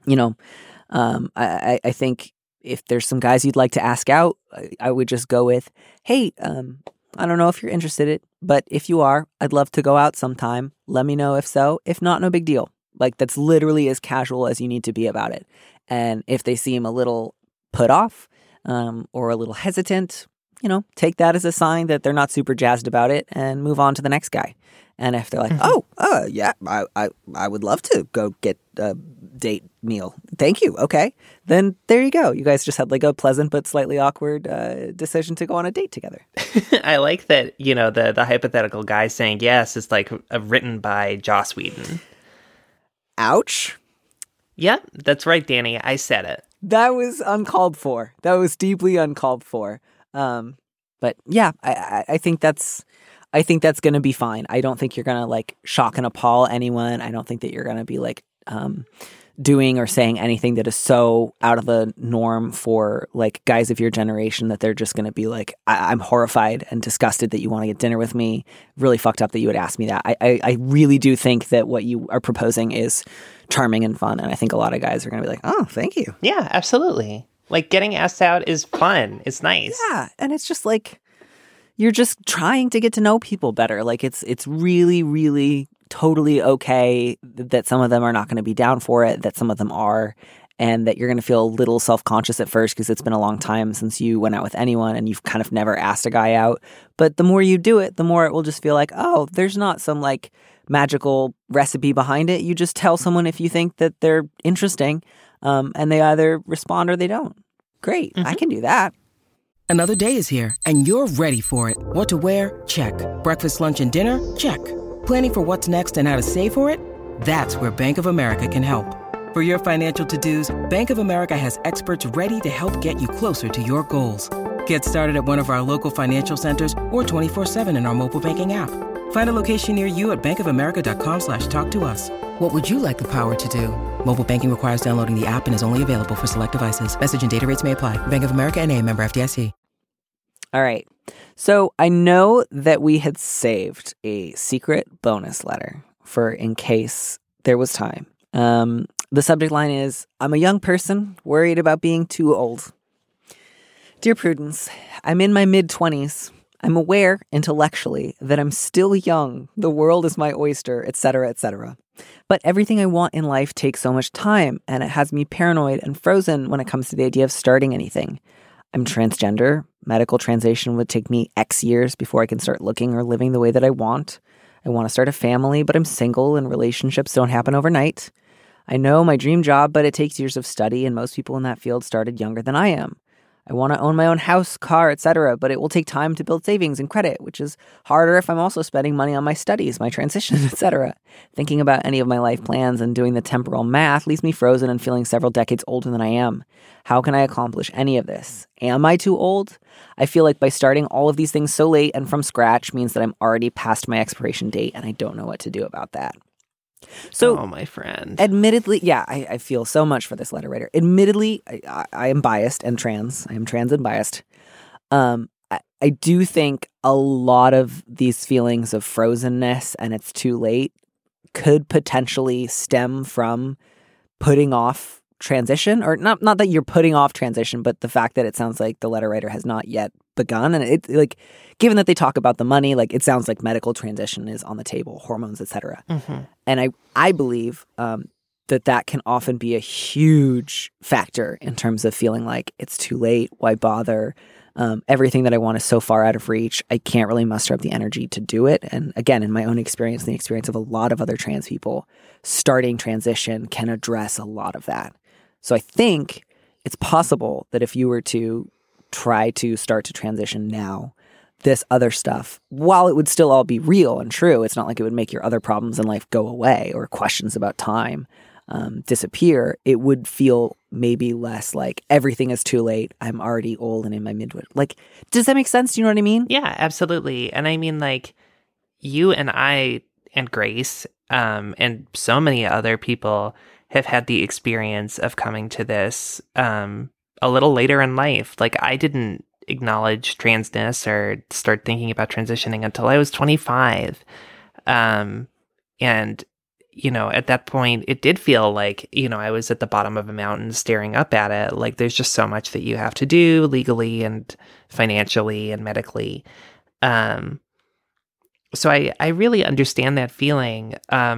think if there's some guys you'd like to ask out, I would just go with, hey, I don't know if you're interested, but if you are, I'd love to go out sometime. Let me know if so. If not, no big deal. Like that's literally as casual as you need to be about it. And if they seem a little put off or a little hesitant, take that as a sign that they're not super jazzed about it and move on to the next guy. And if they're like, yeah, I would love to go get a date meal. Thank you. Okay. Then there you go. You guys just had like a pleasant but slightly awkward decision to go on a date together. I like that, the hypothetical guy saying yes is like written by Joss Whedon. Ouch. Yep, that's right, Danny. I said it. That was uncalled for. That was deeply uncalled for. But yeah, I think that's going to be fine. I don't think you're going to like shock and appall anyone. I don't think that you're going to be like doing or saying anything that is so out of the norm for like guys of your generation that they're just going to be like, I'm horrified and disgusted that you want to get dinner with me. Really fucked up that you would ask me that. I really do think that what you are proposing is charming and fun. And I think a lot of guys are going to be like, oh, thank you. Yeah, absolutely. Like getting asked out is fun. It's nice. Yeah. And it's just like, you're just trying to get to know people better. Like it's really, really totally okay that some of them are not going to be down for it, that some of them are, and that you're going to feel a little self-conscious at first because it's been a long time since you went out with anyone and you've kind of never asked a guy out. But the more you do it, the more it will just feel like, oh, there's not some like magical recipe behind it. You just tell someone if you think that they're interesting and they either respond or they don't. Great. I can do that. Another day is here and you're ready for it. What to wear? Check. Breakfast, lunch, and dinner? Check. Planning for what's next and how to save for it? That's where Bank of America can help. For your financial to-dos, Bank of America has experts ready to help get you closer to your goals. Get started at one of our local financial centers or 24/7 in our mobile banking app. Find a location near you at bankofamerica.com/talktous. What would you like the power to do? Mobile banking requires downloading the app and is only available for select devices. Message and data rates may apply. Bank of America NA, member FDIC. All right. So I know that we had saved a secret bonus letter for in case there was time. The subject line is, I'm a young person worried about being too old. Dear Prudence, I'm in my mid-20s. I'm aware intellectually that I'm still young. The world is my oyster, etc., etc. But everything I want in life takes so much time, and it has me paranoid and frozen when it comes to the idea of starting anything. I'm transgender. Medical translation would take me X years before I can start looking or living the way that I want. I want to start a family, but I'm single and relationships don't happen overnight. I know my dream job, but it takes years of study, and most people in that field started younger than I am. I want to own my own house, car, etc., but it will take time to build savings and credit, which is harder if I'm also spending money on my studies, my transition, etc. Thinking about any of my life plans and doing the temporal math leaves me frozen and feeling several decades older than I am. How can I accomplish any of this? Am I too old? I feel like by starting all of these things so late and from scratch means that I'm already past my expiration date, and I don't know what to do about that. So, oh, my friend. Admittedly, yeah, I feel so much for this letter writer. Admittedly, I am biased and trans. I am trans and biased. I do think a lot of these feelings of frozenness and it's too late could potentially stem from putting off transition, or not that you're putting off transition, but the fact that it sounds like the letter writer has not yet begun. And it, like, given that they talk about the money, like, it sounds like medical transition is on the table, hormones, etc. Mm-hmm. And I believe that can often be a huge factor in terms of feeling like it's too late, why bother? Everything that I want is so far out of reach. I can't really muster up the energy to do it. And again, in my own experience, and the experience of a lot of other trans people, starting transition can address a lot of that. So I think it's possible that if you were to try to start to transition now, this other stuff, while it would still all be real and true, it's not like it would make your other problems in life go away or questions about time disappear. It would feel maybe less like everything is too late. I'm already old and in my mid. Like, does that make sense? Do you know what I mean? Yeah, absolutely. And I mean, like, you and I and Grace and so many other people have had the experience of coming to this a little later in life. Like, I didn't acknowledge transness or start thinking about transitioning until I was 25. And you know, at that point, it did feel like, you know, I was at the bottom of a mountain staring up at it. Like, there's just so much that you have to do legally and financially and medically. So I really understand that feeling.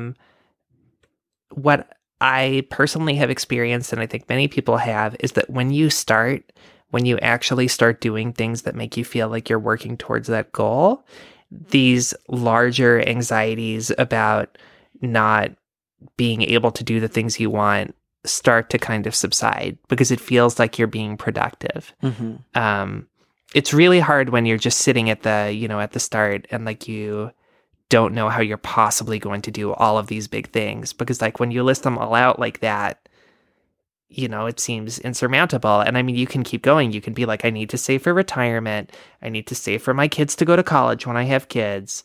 What I personally have experienced, and I think many people have, is that when you actually start doing things that make you feel like you're working towards that goal, these larger anxieties about not being able to do the things you want start to kind of subside because it feels like you're being productive. Mm-hmm. It's really hard when you're just sitting at the start and like you don't know how you're possibly going to do all of these big things, because like when you list them all out like that, you know, it seems insurmountable. And I mean, you can keep going. You can be like, I need to save for retirement. I need to save for my kids to go to college when I have kids.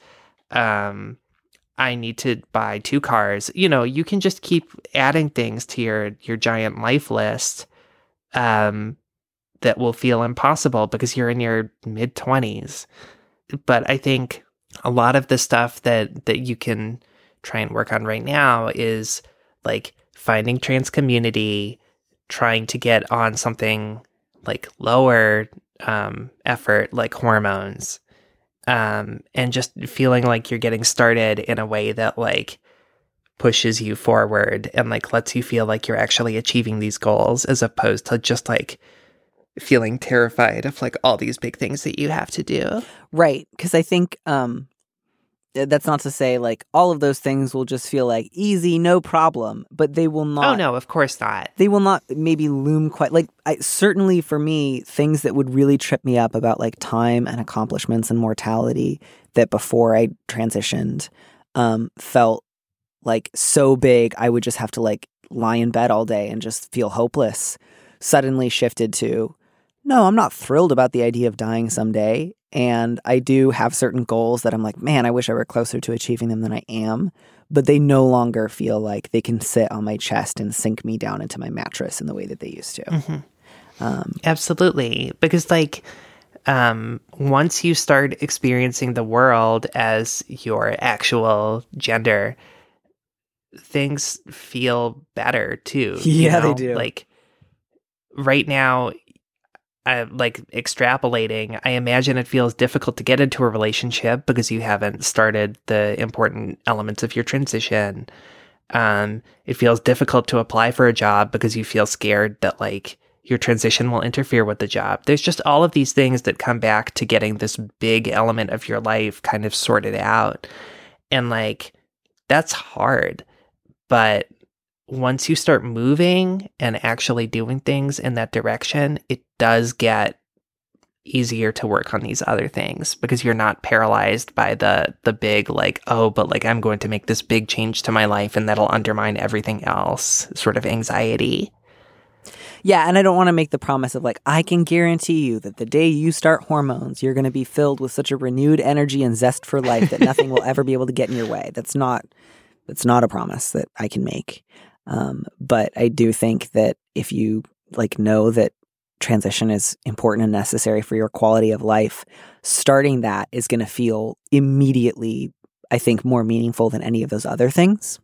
I need to buy 2 cars. You know, you can just keep adding things to your giant life list that will feel impossible because you're in your mid-20s. But I think a lot of the stuff that you can try and work on right now is like finding trans community, trying to get on something like lower effort, like hormones, and just feeling like you're getting started in a way that like pushes you forward and like lets you feel like you're actually achieving these goals, as opposed to just like feeling terrified of like all these big things that you have to do. Right. Because I think that's not to say like all of those things will just feel like easy, no problem, but they will not. Oh, no, of course not. They will not maybe loom quite like certainly for me, things that would really trip me up about like time and accomplishments and mortality that before I transitioned felt like so big I would just have to like lie in bed all day and just feel hopeless, suddenly shifted to, no, I'm not thrilled about the idea of dying someday. And I do have certain goals that I'm like, man, I wish I were closer to achieving them than I am. But they no longer feel like they can sit on my chest and sink me down into my mattress in the way that they used to. Mm-hmm. Absolutely. Because like once you start experiencing the world as your actual gender, things feel better too. Yeah, they do. Like right now, like extrapolating, I imagine it feels difficult to get into a relationship because you haven't started the important elements of your transition. It feels difficult to apply for a job because you feel scared that like your transition will interfere with the job. There's just all of these things that come back to getting this big element of your life kind of sorted out. And like, that's hard. But once you start moving and actually doing things in that direction, it does get easier to work on these other things because you're not paralyzed by the big like, oh, but like I'm going to make this big change to my life and that'll undermine everything else sort of anxiety. Yeah, and I don't want to make the promise of like, I can guarantee you that the day you start hormones, you're going to be filled with such a renewed energy and zest for life that nothing will ever be able to get in your way. That's not a promise that I can make. But I do think that if you like know that transition is important and necessary for your quality of life, starting that is going to feel immediately, I think, more meaningful than any of those other things.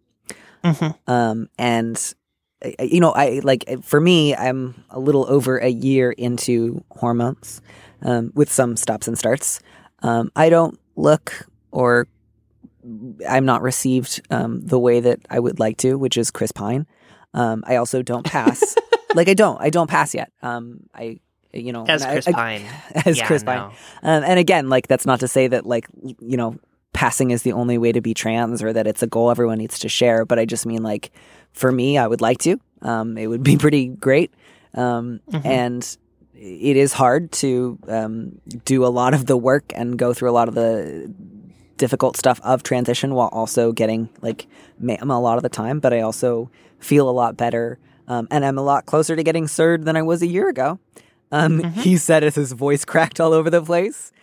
And for me, I'm a little over a year into hormones, with some stops and starts. I don't look, or I'm not received the way that I would like to, which is Chris Pine. I also don't pass. I don't pass yet. As Chris Pine. Chris Pine. And again, that's not to say that passing is the only way to be trans, or that it's a goal everyone needs to share. But I just mean, for me, I would like to. It would be pretty great. And it is hard to do a lot of the work and go through a lot of the difficult stuff of transition while also getting ma'am a lot of the time. But I also feel a lot better. And I'm a lot closer to getting CERD than I was a year ago. He said as his voice cracked all over the place.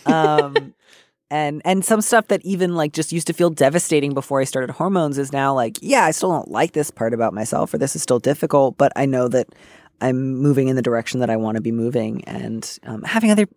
And some stuff that even just used to feel devastating before I started hormones is now I still don't like this part about myself, or this is still difficult, but I know that I'm moving in the direction that I want to be moving, and having other,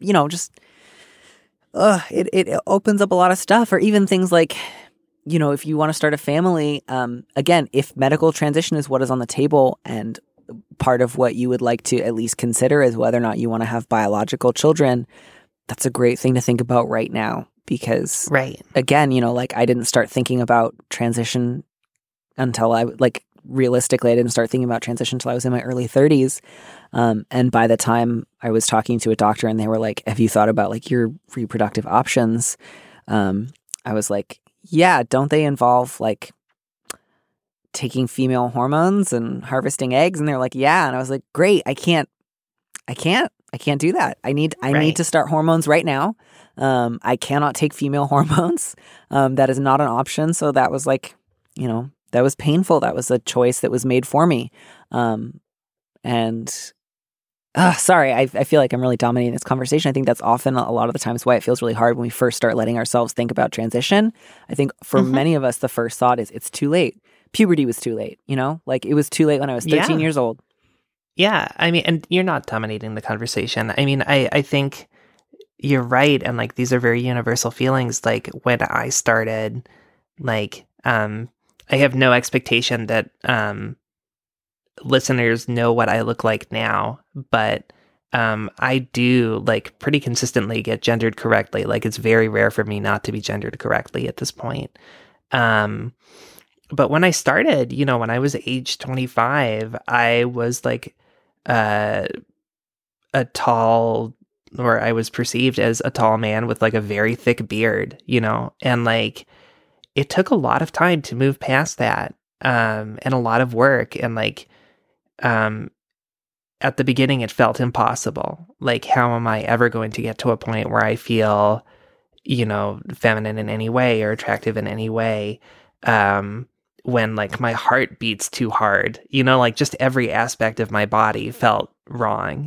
it opens up a lot of stuff. Or even things if you want to start a family, again, if medical transition is what is on the table, and part of what you would like to at least consider is whether or not you want to have biological children, that's a great thing to think about right now. Because, again, I didn't start thinking about transition until realistically, I didn't start thinking about transition until I was in my early 30s. And by the time I was talking to a doctor and they were like, have you thought about your reproductive options? I was like, yeah, don't they involve taking female hormones and harvesting eggs? And they're like, yeah. And I was like, great. I can't do that. I need to start hormones right now. I cannot take female hormones. That is not an option. So that was that was painful. That was a choice that was made for me. Sorry, I feel like I'm really dominating this conversation. I think that's often a lot of the times why it feels really hard when we first start letting ourselves think about transition. I think for many of us, the first thought is it's too late. Puberty was too late, it was too late when I was 13 years old. Yeah. I mean, and you're not dominating the conversation. I mean, I think you're right. And these are very universal feelings. When I started, I have no expectation that listeners know what I look like now, but I do pretty consistently get gendered correctly. It's very rare for me not to be gendered correctly at this point. But when I started, when I was age 25, I was a tall, or I was perceived as a tall man with a very thick beard, and it took a lot of time to move past that, and a lot of work. And at the beginning, it felt impossible. How am I ever going to get to a point where I feel, feminine in any way or attractive in any way? When my heart beats too hard, just every aspect of my body felt wrong.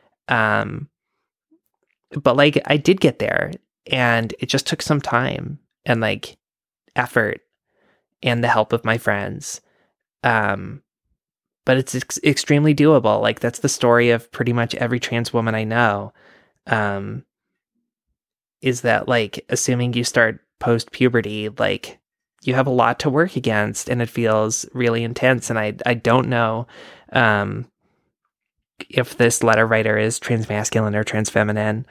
But I did get there, and it just took some time and effort and the help of my friends. But it's extremely doable. That's the story of pretty much every trans woman I know. Is that assuming you start post-puberty, you have a lot to work against, and it feels really intense. And I don't know if this letter writer is transmasculine or transfeminine.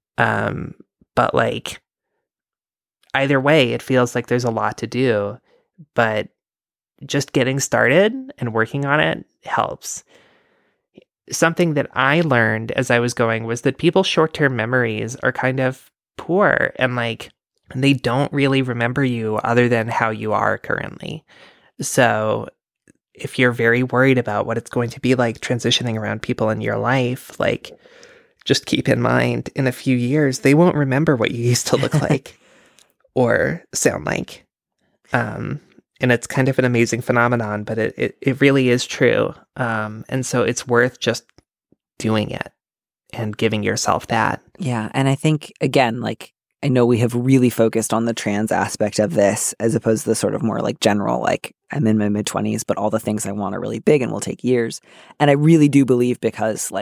But either way, it feels like there's a lot to do, but just getting started and working on it helps. Something that I learned as I was going was that people's short-term memories are kind of poor, and they don't really remember you other than how you are currently. So if you're very worried about what it's going to be like transitioning around people in your life, just keep in mind, in a few years, they won't remember what you used to look like or sound like. And it's kind of an amazing phenomenon, but it really is true. And so it's worth just doing it and giving yourself that. Yeah. And I think, again, I know we have really focused on the trans aspect of this as opposed to the sort of more general, I'm in my mid-20s, but all the things I want are really big and will take years. And I really do believe, because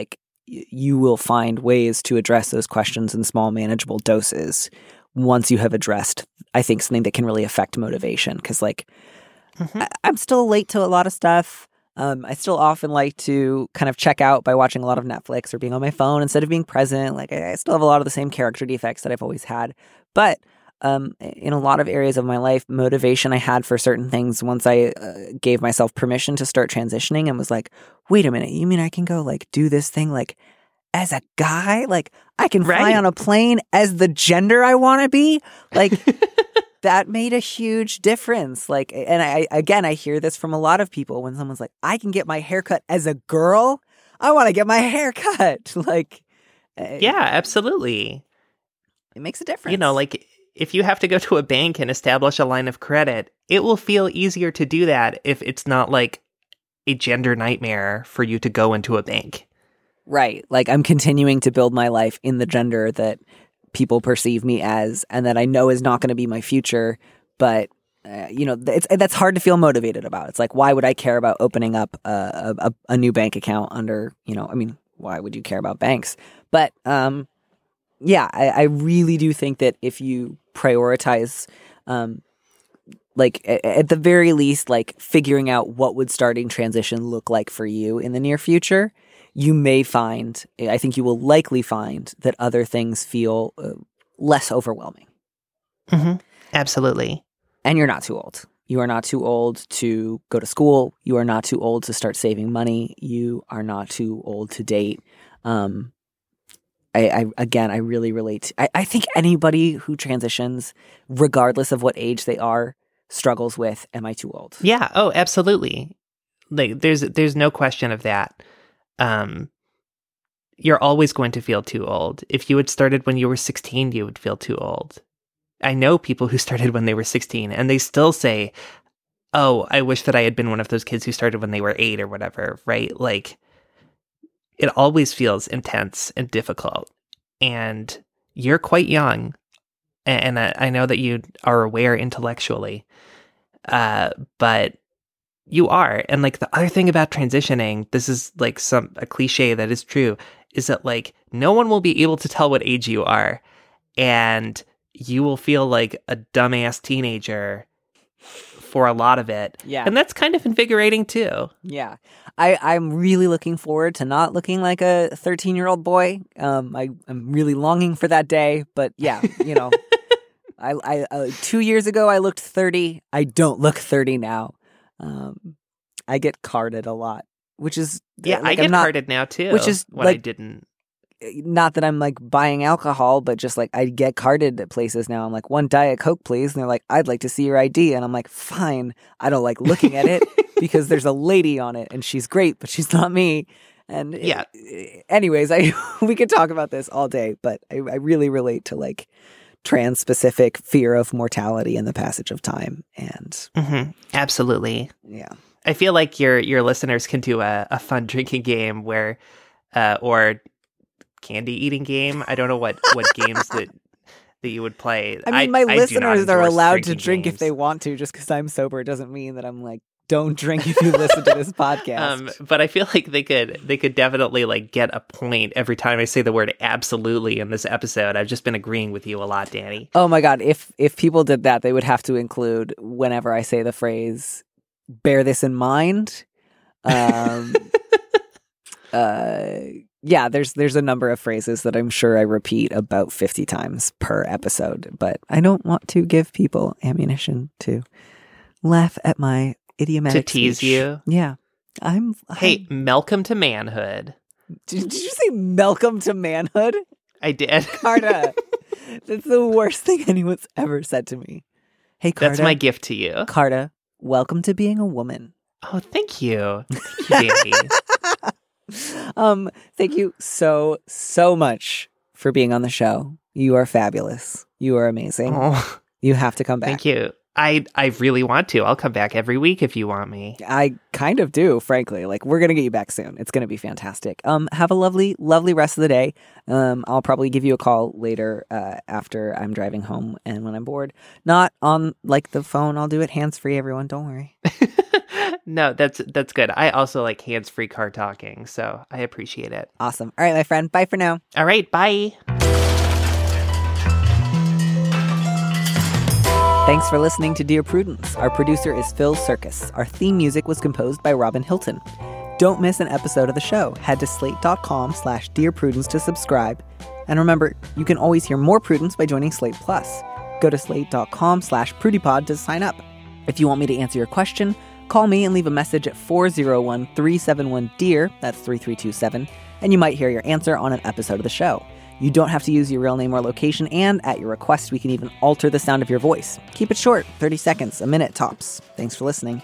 you will find ways to address those questions in small, manageable doses once you have addressed, I think, something that can really affect motivation. Because, like, I'm still late to a lot of stuff. I still often like to kind of check out by watching a lot of Netflix or being on my phone instead of being present. Like, I still have a lot of the same character defects that I've always had. But in a lot of areas of my life, motivation I had for certain things, once I gave myself permission to start transitioning and was like, wait a minute, you mean I can go, like, do this thing, like, as a guy? Like, I can fly on a plane as the gender I want to be? Like, that made a huge difference. Like, and I hear this from a lot of people when someone's like, I can get my hair cut as a girl. I want to get my hair cut. Like, yeah, absolutely. It makes a difference. You know, like, if you have to go to a bank and establish a line of credit, it will feel easier to do that if it's not like a gender nightmare for you to go into a bank. Right. Like, I'm continuing to build my life in the gender that people perceive me as and that I know is not going to be my future. But, you know, that's hard to feel motivated about. It's like, why would I care about opening up a new bank account under, you know, I mean, why would you care about banks? But, yeah, I really do think that if you prioritize, like, at the very least, like, figuring out what would starting transition look like for you in the near future, you may find, I think you will likely find, that other things feel less overwhelming. Absolutely. And you're not too old. You are not too old to go to school. You are not too old to start saving money. You are not too old to date. I really relate. I think anybody who transitions, regardless of what age they are, struggles with, am I too old? Yeah. Oh, absolutely. Like, there's no question of that. You're always going to feel too old. If you had started when you were 16, you would feel too old. I know people who started when they were 16 and they still say, oh, I wish that I had been one of those kids who started when they were 8 or whatever, right? Like, it always feels intense and difficult. And you're quite young. And I know that you are aware intellectually, but you are. And, like, the other thing about transitioning, this is like a cliche that is true, is that, like, no one will be able to tell what age you are. And you will feel like a dumbass teenager for a lot of it. Yeah. And that's kind of invigorating too. Yeah. I'm really looking forward to not looking like a 13-year-old boy. I'm really longing for that day. But yeah, you know, I 2 years ago, I looked 30. I don't look 30 now. I get carded a lot, which is... Yeah, like, I get carded now too, which is when like, I didn't. Not that I'm, like, buying alcohol, but just, like, I get carded at places now. I'm like, 1 Diet Coke, please. And they're like, I'd like to see your ID. And I'm like, fine. I don't like looking at it because there's a lady on it and she's great, but she's not me. And yeah. Anyways, we could talk about this all day, but I really relate to, like, trans-specific fear of mortality and the passage of time. And absolutely. Yeah. I feel like your listeners can do a fun drinking game where, or candy eating game. I don't know what games that you would play. I mean, my listeners are allowed to drink games if they want to. Just because I'm sober doesn't mean that I'm like, don't drink if you listen to this podcast. But I feel like they could definitely, like, get a point every time I say the word absolutely in this episode. I've just been agreeing with you a lot, Danny. Oh my God. If people did that, they would have to include, whenever I say the phrase, bear this in mind. Yeah, there's a number of phrases that I'm sure I repeat about 50 times per episode, but I don't want to give people ammunition to laugh at my idiomatic to tease speech. you. Yeah. Hey, Malcolm to manhood. Did you say Malcolm to manhood? I did. Carta. That's the worst thing anyone's ever said to me. Hey, Carta. That's my gift to you. Carta, welcome to being a woman. Oh, thank you. Thank you, Danny. Thank you so much for being on the show. You are fabulous. You are amazing. Oh, you have to come back. Thank you. I really want to. I'll come back every week if you want me. I kind of do, frankly. Like, we're going to get you back soon. It's going to be fantastic. Have a lovely, lovely rest of the day. I'll probably give you a call later after I'm driving home and when I'm bored. Not on, like, the phone. I'll do it hands-free, everyone. Don't worry. No, that's good. I also like hands-free car talking, so I appreciate it. Awesome. All right, my friend. Bye for now. All right, bye. Thanks for listening to Dear Prudence. Our producer is Phil Circus. Our theme music was composed by Robin Hilton. Don't miss an episode of the show. Head to slate.com/Dear Prudence to subscribe. And remember, you can always hear more Prudence by joining Slate Plus. Go to slate.com/PrudyPod to sign up. If you want me to answer your question, call me and leave a message at 401-371-DEAR, that's 3327, and you might hear your answer on an episode of the show. You don't have to use your real name or location, and at your request, we can even alter the sound of your voice. Keep it short, 30 seconds, a minute tops. Thanks for listening.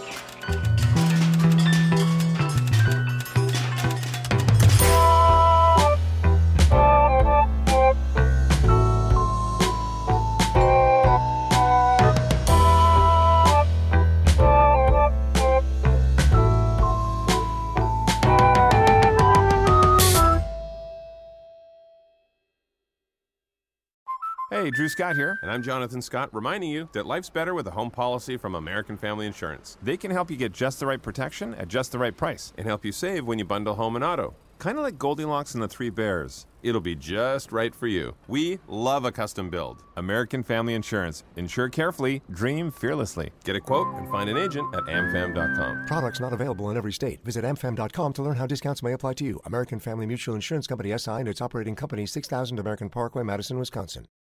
Hey, Drew Scott here, and I'm Jonathan Scott, reminding you that life's better with a home policy from American Family Insurance. They can help you get just the right protection at just the right price and help you save when you bundle home and auto. Kind of like Goldilocks and the Three Bears. It'll be just right for you. We love a custom build. American Family Insurance. Insure carefully, dream fearlessly. Get a quote and find an agent at amfam.com. Products not available in every state. Visit amfam.com to learn how discounts may apply to you. American Family Mutual Insurance Company, SI, and its operating company, 6000 American Parkway, Madison, Wisconsin.